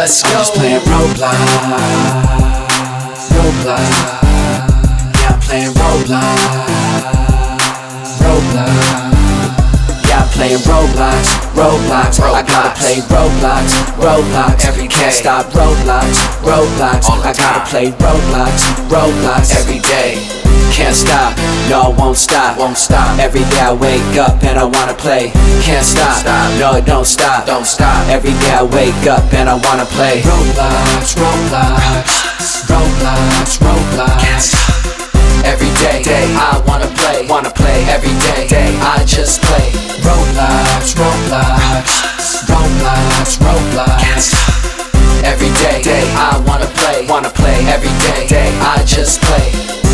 let's go. I'm just playing Roblox. Roblox. Yeah, I'm playing Roblox. Roblox. Yeah, I'm playing Roblox. Roblox. I gotta play Roblox. Roblox. Every can't stop Roblox. Roblox. I gotta play Roblox. Roblox. Every day. Can't stop, no, won't stop, won't stop. Every day I wake up and I wanna play. Can't stop, no, don't stop, don't stop. Every day I wake up and I wanna play Roblox, Roblox, Roblox, Roblox. Can't stop. Every day, I wanna play. Every day, I just play Roblox, Roblox, Roblox, Roblox. Can't stop. Every day, I wanna play. Every day, I just play.